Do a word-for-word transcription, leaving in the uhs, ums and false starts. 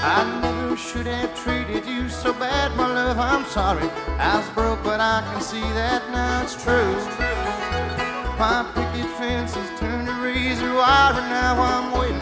I never should have treated you so bad, my love, I'm sorry. I was broke, but I can see that now it's true. My picket fence has turned to razor wire, and now I'm waiting